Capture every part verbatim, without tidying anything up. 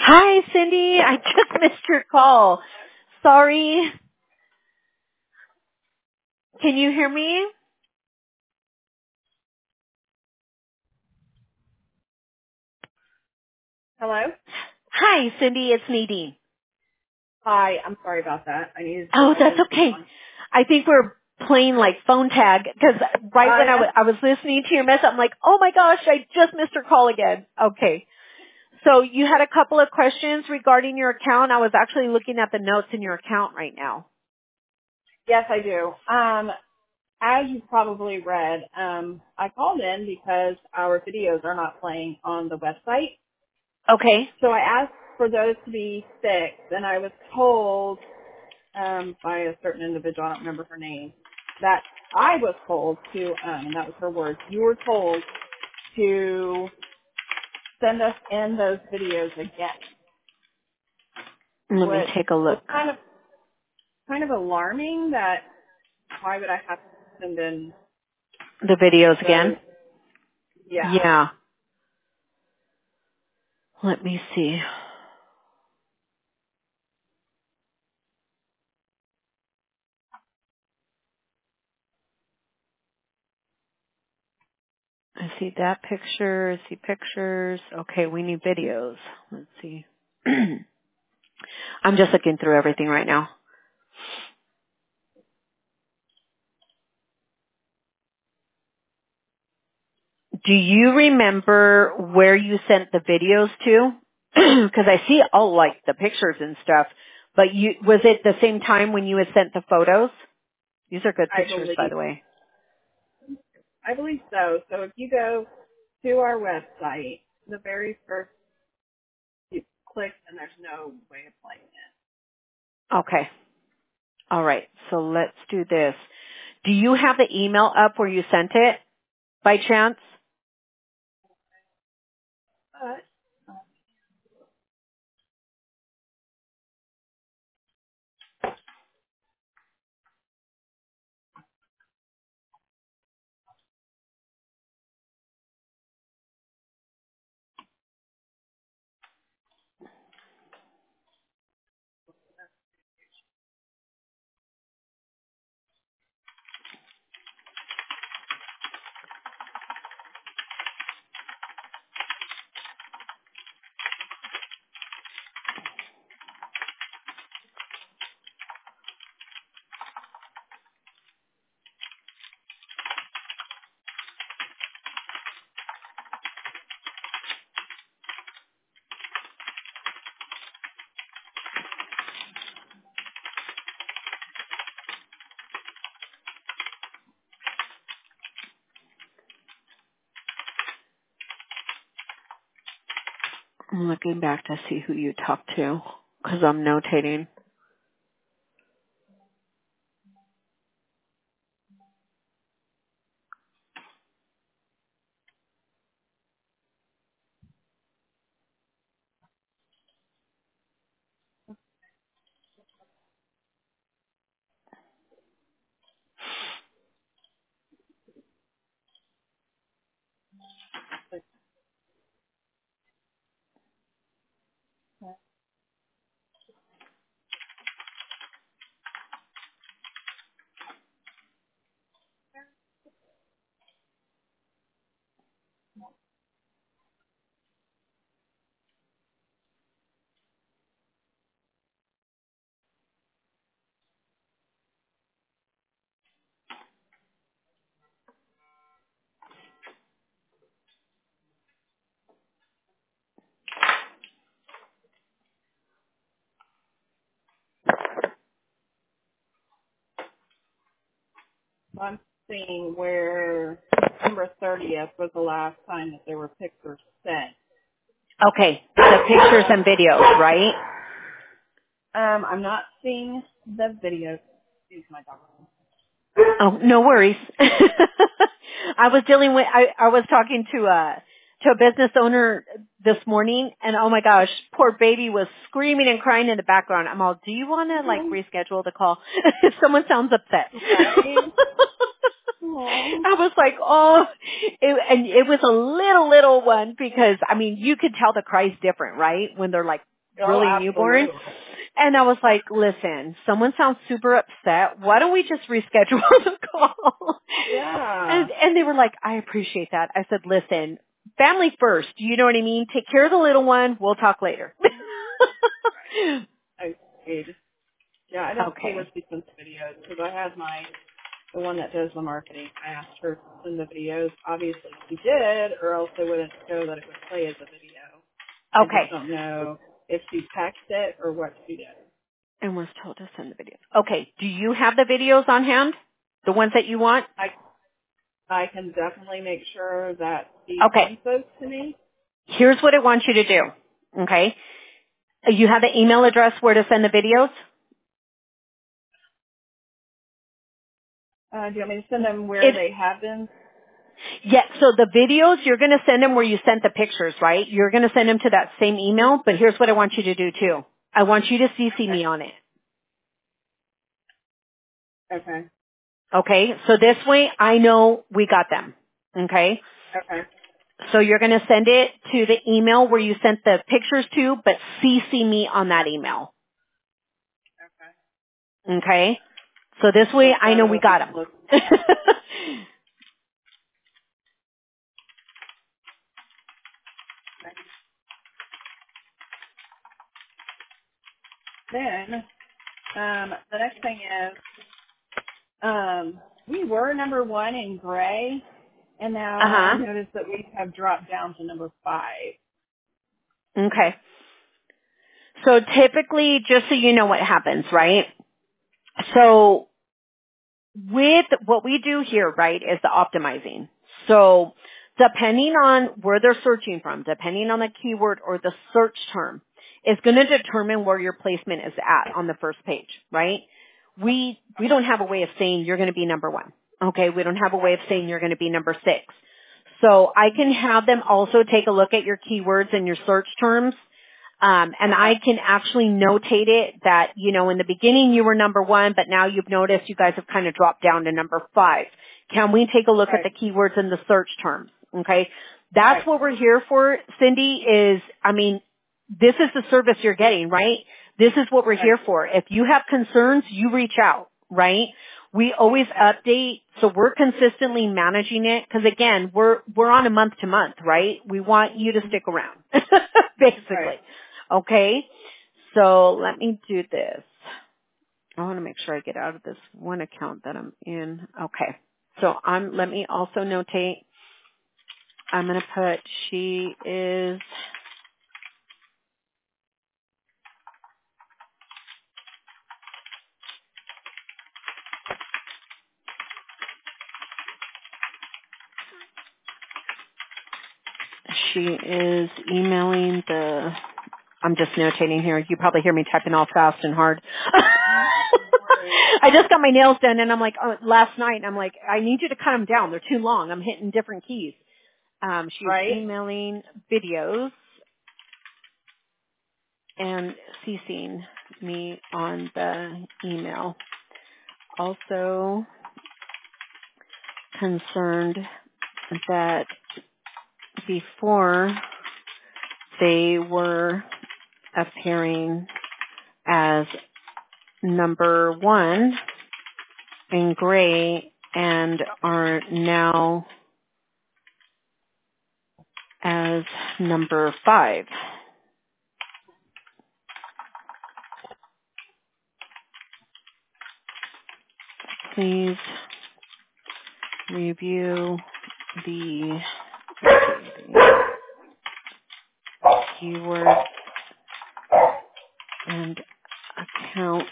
Hi, Cindy. I just missed your call. Sorry. Can you hear me? Hello? Hi, Cindy. It's Nadine. Hi, I'm sorry about that. I needed to put Oh, my that's Bluetooth okay. on. I think we're playing like phone tag because right Uh, when I wa- that's, I was listening to your message, I'm like, oh my gosh, I just missed your call again. Okay. So you had a couple of questions regarding your account. I was actually looking at the notes in your account right now. yes, I do. Um, as you probably read, um, I called in because our videos are not playing on the website. Okay. So I asked for those to be fixed, and I was told um, by a certain individual, I don't remember her name, that I was told to, um, and that was her words, you were told to send us in those videos again, Let me which take a was look. kind of kind of alarming that why would I have to send in The videos those? again? Yeah. Yeah. Let me see. I see that picture. I see pictures. Okay, we need videos. Let's see. I'm just looking through everything right now. Do you remember where you sent the videos to? Because I see all like the pictures and stuff. But you was it the same time when you had sent the photos? These are good I pictures, by believe the way. I believe so. So if you go to our website, the very first you click and there's no way of playing it. Okay. All right. So let's do this. Do you have the email up where you sent it by chance? But I'm looking back to see who you talked to because I'm notating. I'm seeing where September thirtieth was the last time that there were pictures sent. Okay, the pictures and videos, right? Um, I'm not seeing the videos. Excuse my dog. Oh, no worries. I was dealing with, I, I was talking to a, to a business owner this morning and oh my gosh, poor baby was screaming and crying in the background. I'm all, do you want to like reschedule the call? If someone sounds upset. Right? Aw. I was like, oh, it, and it was a little, little one because I mean, you could tell the cry's different, right? When they're like Oh, really newborn. absolutely. And I was like, listen, someone sounds super upset. Why don't we just reschedule the call? Yeah. And, and they were like, I appreciate that. I said, listen, family first. You know what I mean? Take care of the little one. We'll talk later. I agreed. Yeah, I don't see where Okay. she sends videos because I had my the one that does the marketing. I asked her to send the videos. Obviously, she did, or else they wouldn't show that it would play as a video. I just Okay. don't know if she texted it or what she did. And was told to send the videos. Okay. Do you have the videos on hand? The ones that you want? I I can definitely make sure that she Okay. sends those to me. Here's what I want you to do. Okay. You have the email address where to send the videos? Uh, do you want me to send them where If they have been? Yeah, so the videos, you're going to send them where you sent the pictures, right? You're going to send them to that same email, but here's what I want you to do too. I want you to C C me on it. Okay. Okay? So this way I know we got them. Okay? Okay. So you're going to send it to the email where you sent the pictures to, but C C me on that email. Okay. Okay? So this way Let I know we go got and them. look. Then um, the next thing is um, we were number one in gray, and now I uh-huh. noticed that we have dropped down to number five. Okay. So typically, just so you know what happens, right? So with what we do here, right, is the optimizing. So depending on where they're searching from, depending on the keyword or the search term, is going to determine where your placement is at on the first page, right? We, we don't have a way of saying you're going to be number one. Okay. We don't have a way of saying you're going to be number six. So I can have them also take a look at your keywords and your search terms. Um, and I can actually notate it that, you know, in the beginning you were number one, but now you've noticed you guys have kind of dropped down to number five. Can we take a look at Right. the keywords and the search terms? Okay. That's Right. what we're here for, Cindy, is, I mean, this is the service you're getting, right? This is what we're Right. here for. If you have concerns, you reach out, right? We always update, so we're consistently managing it, because again, we're, we're on a month to month, right? We want you to stick around, Right. basically. Okay? So let me do this. I want to make sure I get out of this one account that I'm in. Okay. So I'm, let me also notate, I'm going to put she is, she is emailing the, I'm just notating here. You probably hear me typing all fast and hard. No worries. I just got my nails done and I'm like, oh, last night, I'm like, I need you to cut them down. They're too long. I'm hitting different keys. Um, she's Right. emailing videos and CCing me on the email. Also concerned that before they were appearing as number one in gray and are now as number five. Please review the keyword and account.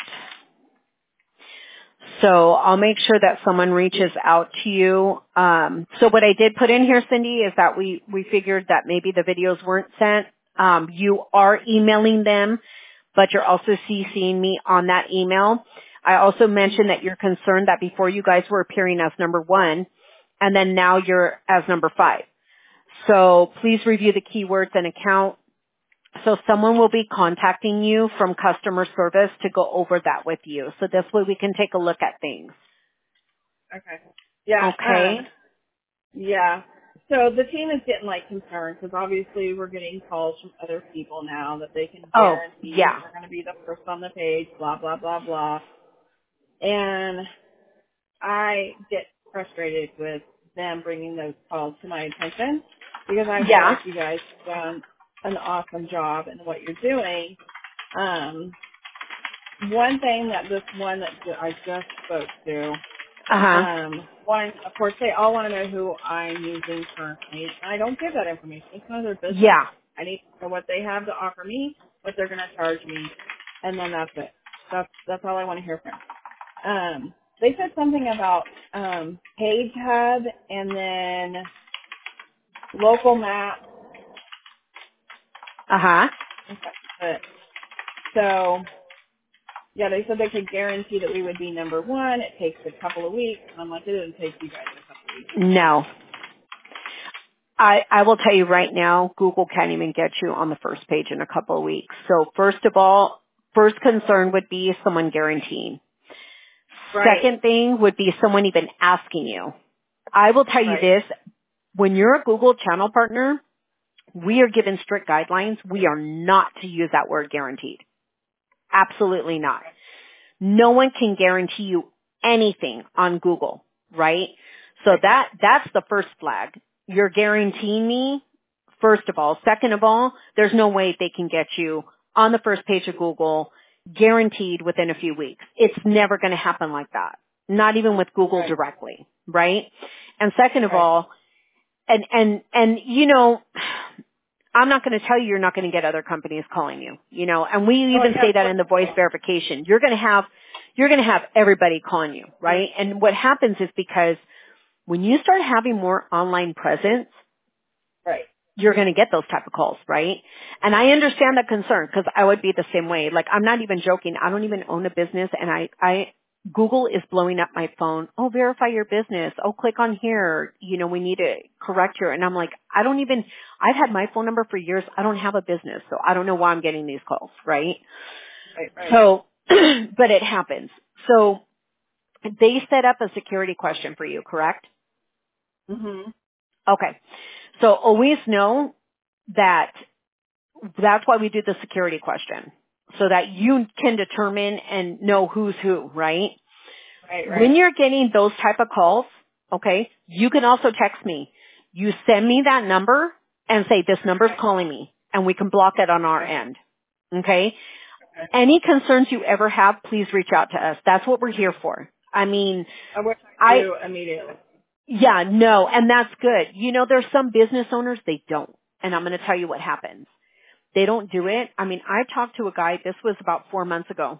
So I'll make sure that someone reaches out to you. Um, so what I did put in here, Cindy, is that we, we figured that maybe the videos weren't sent. Um, you are emailing them, but you're also CCing me on that email. I also mentioned that you're concerned that before you guys were appearing as number one, and then now you're as number five. So please review the keywords and account. So someone will be contacting you from customer service to go over that with you. So this way we can take a look at things. Okay. Yeah. Okay? Um. Yeah. So the team is getting like concerned because obviously we're getting calls from other people now that they can Oh, guarantee yeah. we're going to be the first on the page, blah, blah, blah, blah. And I get frustrated with them bringing those calls to my attention because I feel Yeah. like you guys have done an awesome job in what you're doing. Um, one thing that this one that I just spoke to, Uh-huh. um, one, of course, they all want to know who I'm using currently. And I don't give that information. It's none of their business. Yeah. I need to know what they have to offer me, what they're going to charge me, and then that's it. That's that's all I want to hear from. Um, they said something about um, Page Hub and then local map. Uh-huh. But, so, yeah, they said they could guarantee that we would be number one. It takes a couple of weeks. And I'm like, it doesn't take you guys a couple of weeks. No. I, I will tell you right now, Google can't even get you on the first page in a couple of weeks. So first of all, first concern would be someone guaranteeing. Right, Second thing would be someone even asking you. I will tell you right, this, when you're a Google channel partner, we are given strict guidelines. We are not to use that word guaranteed. Absolutely not. No one can guarantee you anything on Google, right? So right, that, that's the first flag. You're guaranteeing me, first of all. Second of all, there's no way they can get you on the first page of Google guaranteed within a few weeks. It's never going to happen like that. Not even with Google right, directly, right? And second of right. all, and, and, and, you know, I'm not going to tell you you're not going to get other companies calling you, you know, and we Oh, even yeah, say of that course. in the voice verification. You're going to have, you're going to have everybody calling you, right? And what happens is because when you start having more online presence, Right, you're going to get those type of calls, right? And I understand the concern because I would be the same way. Like, I'm not even joking. I don't even own a business, and I, I, Google is blowing up my phone. Oh, verify your business. Oh, click on here. You know, we need to correct your, and I'm like, I don't even, I've had my phone number for years. I don't have a business, so I don't know why I'm getting these calls, right? right, right. So, but it happens. So they set up a security question for you, correct? Mm-hmm. Okay. So always know that that's why we do the security question, so that you can determine and know who's who, right? Right, When right. you're getting those type of calls, okay, you can also text me. You send me that number and say, this number's calling me, and we can block it on our Okay, end, okay? okay. Any concerns you ever have, please reach out to us. That's what we're here for. I mean, I wish I I, knew immediately. yeah, no, and that's good. You know, there's some business owners, they don't. And I'm going to tell you what happens. They don't do it. I mean, I talked to a guy, this was about four months ago.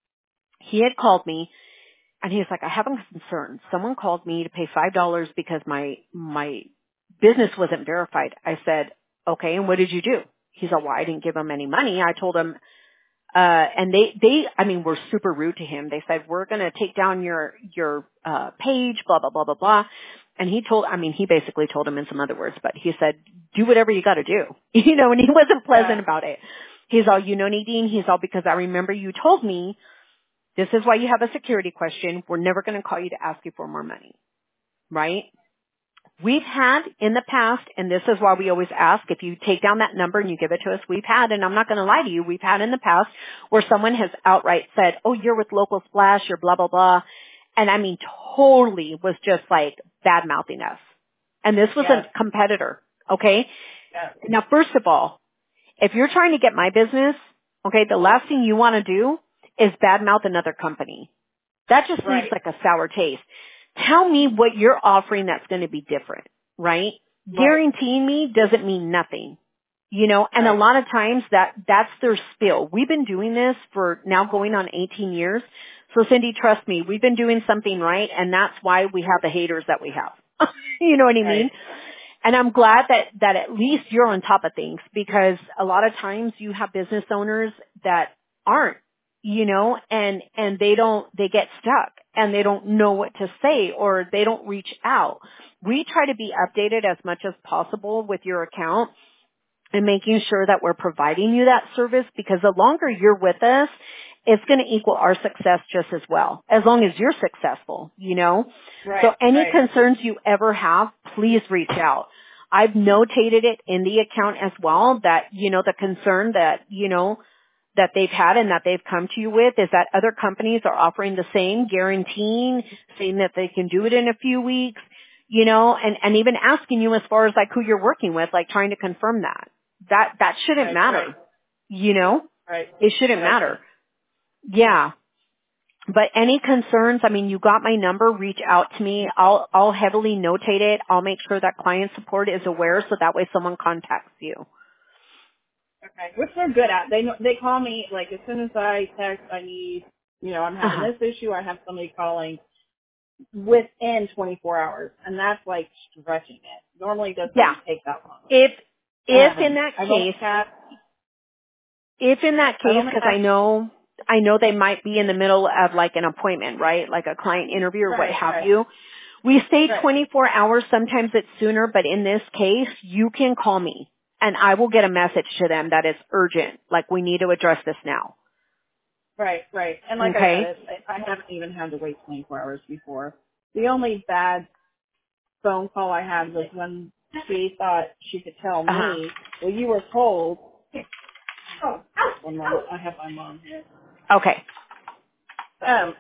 He had called me and he was like, I have a concern. Someone called me to pay five dollars because my, my business wasn't verified. I said, okay, and what did you do? He's like, well, I didn't give him any money. I told him, uh, and they, they, I mean, were super rude to him. They said, we're going to take down your, your, uh, page, blah, blah, blah, blah, blah. And he told, I mean, he basically told him in some other words, but he said, do whatever you got to do. You know, and he wasn't pleasant Yeah. about it. He's all, you know, Nadine, he's all, because I remember you told me this is why you have a security question. We're never going to call you to ask you for more money. Right? We've had in the past, and this is why we always ask, if you take down that number and you give it to us, we've had, and I'm not going to lie to you, we've had in the past where someone has outright said, oh, you're with Local Splash, you're blah, blah, blah. And I mean, totally was just like bad mouthing us. And this was Yes. a competitor. Okay? Yes. Now, first of all, if you're trying to get my business, okay, the last thing you want to do is badmouth another company. That just leaves Right. like a sour taste. Tell me what you're offering that's going to be different, right? Right. Guaranteeing me doesn't mean nothing. You know, and a Right. lot of times that, that's their spill. We've been doing this for now going on eighteen years. So Cindy, trust me, we've been doing something right, and that's why we have the haters that we have. You know what I Right. mean? And I'm glad that, that at least you're on top of things, because a lot of times you have business owners that aren't, you know, and, and they don't, they get stuck and they don't know what to say, or they don't reach out. We try to be updated as much as possible with your account and making sure that we're providing you that service, because the longer you're with us, it's going to equal our success just as well, as long as you're successful, you know? Right. So any Right. concerns you ever have, please reach out. I've notated it in the account as well that, you know, the concern that, you know, that they've had and that they've come to you with is that other companies are offering the same, guaranteeing, saying that they can do it in a few weeks, you know, and, and even asking you as far as like who you're working with, like trying to confirm that. That, that shouldn't Right, matter, right, you know? right. It shouldn't Okay. matter. Yeah. But any concerns, I mean, you got my number, reach out to me. I'll, I'll heavily notate it. I'll make sure that client support is aware so that way someone contacts you. Okay. Which they're good at. They know, they call me, like, as soon as I text, I need, you know, I'm having Uh-huh. this issue, I have somebody calling within twenty-four hours. And that's, like, stretching it. Normally it doesn't Yeah. even take that long. If, if in Um, that I've only case, had, if in that I've case, only because had, I know, I know they might be in the middle of like an appointment, right? Like a client interview or what right, have right, you. We say right. twenty-four hours. Sometimes it's sooner, but in this case, you can call me and I will get a message to them that is urgent. Like we need to address this now. Right, right. And like I said, Okay? it's, I I haven't even had to wait twenty-four hours before. The only bad phone call I had was when she thought she could tell Uh-huh. me, well, you were told, oh, one moment, I have my mom here, Okay. um,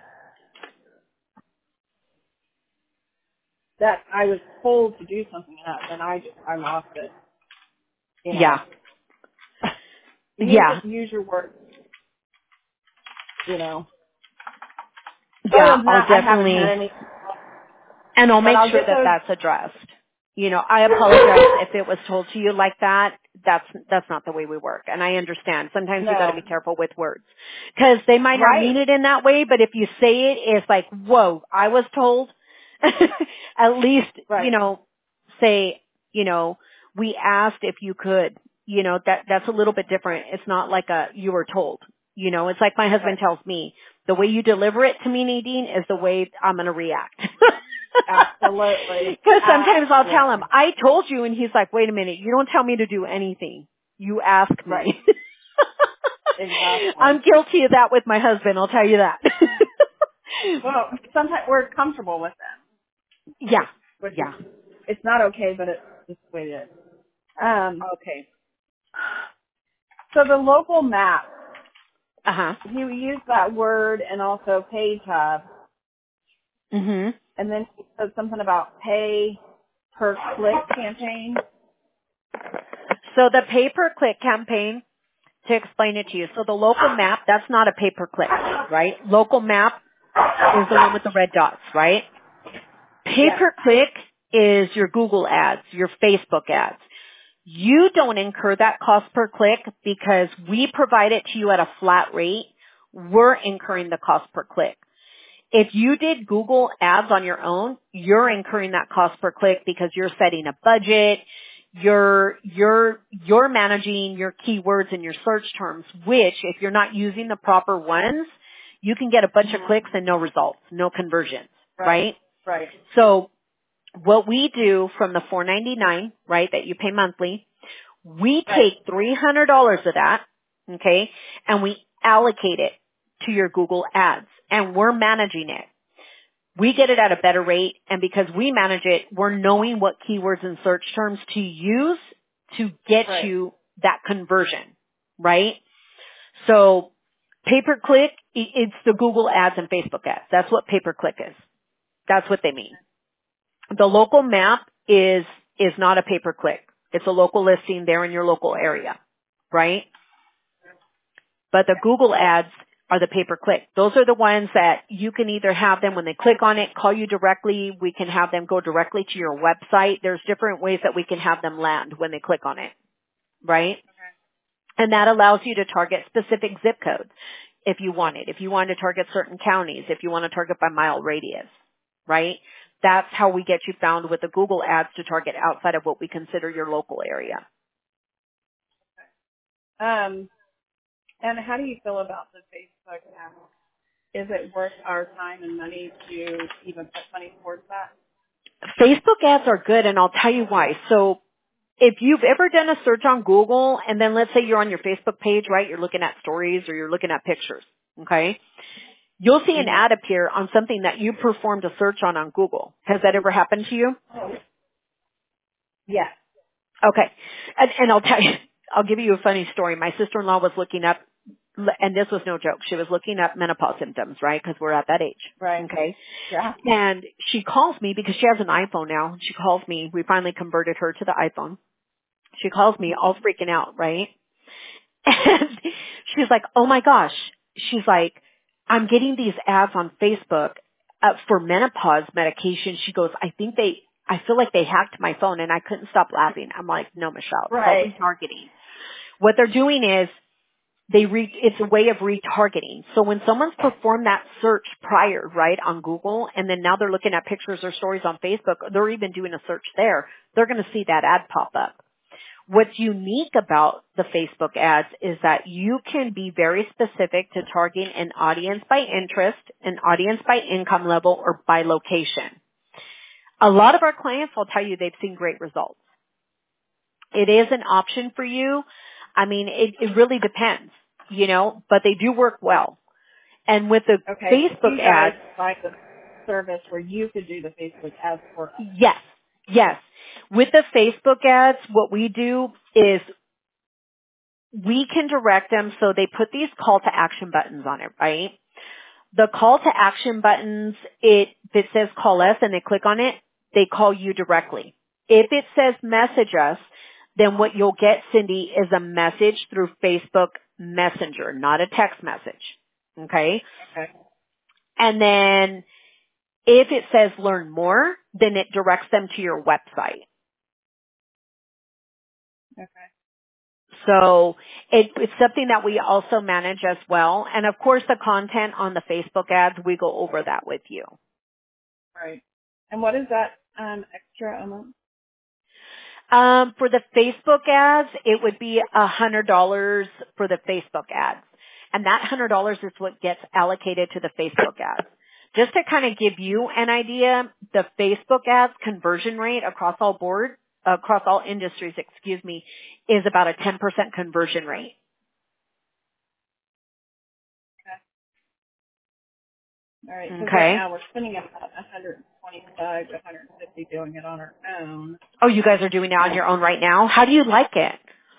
that I was told to do something else, and I just, I lost it. You know, Yeah. use Yeah. it, use your words, you know. Other Yeah. than I'll that, I haven't definitely had any, And I'll but make I'll sure get that those, that's addressed. You know, I apologize if it was told to you like that. That's that's not the way we work, and I understand. Sometimes you got to no, be careful with words because they might not right, mean it in that way. But if you say it, it's like, "Whoa, I was told." At least, you right, know, say, you know, we asked if you could. You know, that that's a little bit different. It's not like a you were told. You know, it's like my husband right, tells me, the way you deliver it to me, Nadine, is the way I'm going to react. absolutely, Because sometimes I'll tell him, absolutely, I told you, and he's like, wait a minute, you don't tell me to do anything. You ask right, me. I'm exactly. guilty of that with my husband, I'll tell you that. Well, sometimes we're comfortable with them, Yeah, which is, yeah. it's not okay, but it's just the way it is. Um, Okay. so the local map, Uh-huh. he used that word and also page hub, hmm and then he said something about pay per click campaign. So the pay-per-click campaign, to explain it to you, so the local map, that's not a pay-per-click, right? Local map is the one with the red dots, right? Yes. Pay-per-click is your Google ads, your Facebook ads. You don't incur that cost per click because we provide it to you at a flat rate. We're incurring the cost per click. If you did Google ads on your own, you're incurring that cost per click because you're setting a budget, you're, you're, you're managing your keywords and your search terms, which if you're not using the proper ones, you can get a bunch of Mm-hmm. clicks and no results, no conversions, Right. right? Right. So what we do from the four ninety-nine, right, that you pay monthly, we Right. take three hundred dollars of that, okay, and we allocate it to your Google ads and we're managing it. We get it at a better rate, and because we manage it, we're knowing what keywords and search terms to use to get Right. you that conversion, right? So pay-per-click, i- it's the Google ads and Facebook ads. That's what pay-per-click is. That's what they mean. The local map is, is not a pay-per-click. It's a local listing there in your local area, right? But the Google ads are the pay-per-click. Those are the ones that you can either have them when they click on it, call you directly. We can have them go directly to your website. There's different ways that we can have them land when they click on it, right? And that allows you to target specific zip codes if you want it. If you want to target certain counties, if you want to target by mile radius, right? That's how we get you found with the Google ads to target outside of what we consider your local area. Um, and how do you feel about the Facebook app? Is it worth our time and money to even put money towards that? Facebook ads are good, and I'll tell you why. So if you've ever done a search on Google, and then let's say you're on your Facebook page, right? You're looking at stories or you're looking at pictures, okay? You'll see an Mm-hmm. ad appear on something that you performed a search on on Google. Has that ever happened to you? Yes. Okay. And, and I'll tell you, I'll give you a funny story. My sister-in-law was looking up, and this was no joke, she was looking up menopause symptoms, right? Because we're at that age. Right. Okay. Yeah. And she calls me because she has an iPhone now. She calls me. We finally converted her to the iPhone. She calls me all freaking out, right? And she's like, oh my gosh. She's like, I'm getting these ads on Facebook uh, for menopause medication. She goes, I think they, I feel like they hacked my phone, and I couldn't stop laughing. I'm like, no, Michelle, it's called Right. retargeting. What they're doing is they re, it's a way of retargeting. So when someone's performed that search prior, right, on Google, and then now they're looking at pictures or stories on Facebook, they're even doing a search there, they're going to see that ad pop up. What's unique about the Facebook ads is that you can be very specific to targeting an audience by interest, an audience by income level, or by location. A lot of our clients will tell you they've seen great results. It is an option for you. I mean, it, it really depends, you know, but they do work well. And with the Okay. So Facebook you guys ads, like the service where you could do the Facebook ads for us. yes, yes. With the Facebook ads, what we do is we can direct them so they put these call to action buttons on it, right? The call to action buttons, it, if it says call us and they click on it, they call you directly. If it says message us, then what you'll get, Cindy, is a message through Facebook Messenger, not a text message. Okay? Okay. And then if it says learn more, then it directs them to your website. Okay. So it, it's something that we also manage as well. And of course the content on the Facebook ads, we go over that with you. Right. And what is that um, extra a month? Um, for the Facebook ads, it would be a hundred dollars for the Facebook ads. And that hundred dollars is what gets allocated to the Facebook ads. Just to kind of give you an idea, the Facebook ads conversion rate across all board, across all industries, excuse me, is about a ten percent conversion rate. All right. Because right Okay. now we're spending about one hundred twenty-five to one hundred fifty doing it on our own. Oh, you guys are doing it on your own right now? How do you like it?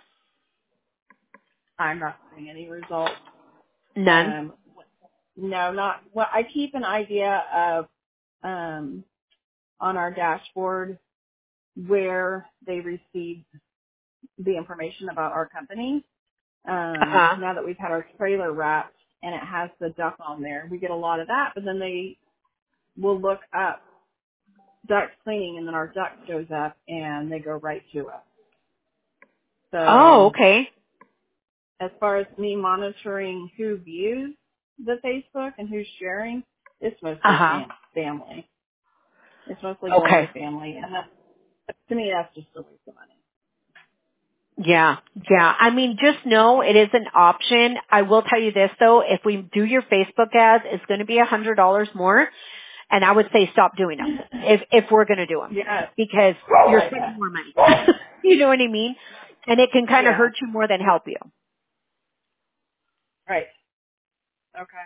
I'm not seeing any results. None? Um, no, not. Well, I keep an idea of um, on our dashboard where they received the information about our company. Um, Uh-huh. now that we've had our trailer wrapped and it has the duck on there, we get a lot of that. But then they will look up duck cleaning, and then our duck shows up, and they go right to us. Oh, So okay. as far as me monitoring who views the Facebook and who's sharing, it's mostly Uh-huh. fam- family. It's mostly going Okay. to family, and that, to me, that's just a waste of money. Yeah, yeah. I mean, just know it is an option. I will tell you this though, if we do your Facebook ads, it's going to be a hundred dollars more, and I would say stop doing them if if we're going to do them Yeah, because you're spending more money. You know what I mean? And it can kind of yeah, hurt you more than help you. right. Okay.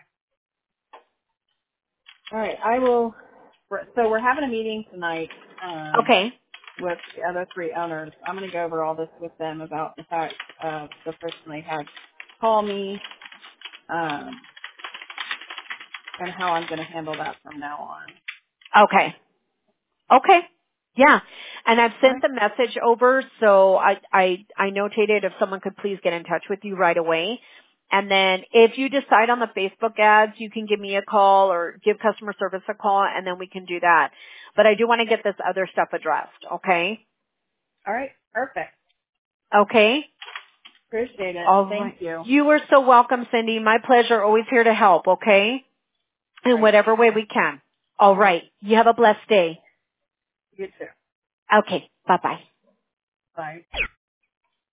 All right. I will. So we're having a meeting tonight um, Okay. with the other three owners. I'm going to go over all this with them about the fact of the person they had call me um, and how I'm going to handle that from now on. Okay. Okay. Yeah. And I've All sent right. the message over, so I, I, I notated if someone could please get in touch with you right away. And then if you decide on the Facebook ads, you can give me a call or give customer service a call, and then we can do that. But I do want to get this other stuff addressed, okay? All right. Perfect. Okay? Appreciate it. All Thank right. you. All You are so welcome, Cindy. My pleasure. Always here to help, okay? In right. whatever Thank way you. we can. All right. You have a blessed day. You too. Okay. Bye-bye. Bye.